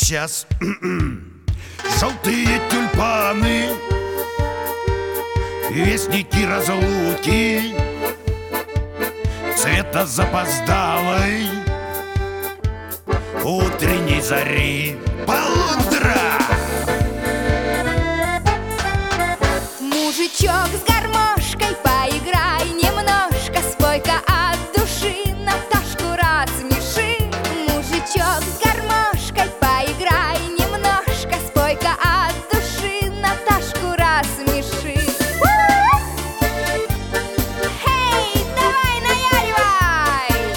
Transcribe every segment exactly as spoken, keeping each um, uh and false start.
сейчас желтые тюльпаны, вестники разлуки, цвета запоздалой утренней зари. Полундра! Мужичок с гармошкой, поиграй немножко, спой-ка от души, Наташку рассмеши. Мужичок с гармошкой, поиграй немножко, спой-ка от души, Наташку рассмеши. Эй, давай наяривай!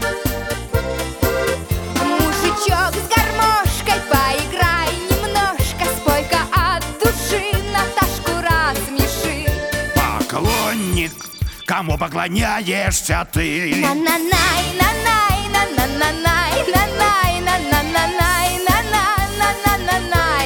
Мужичок с гармошкой, поиграй немножко, спой-ка от души, Наташку рассмеши. Поклонник, кому поклоняешься ты? На-на-най, на-най, на-на-на-най, на-най, на-на-на-най, на-на-на-на-на-най.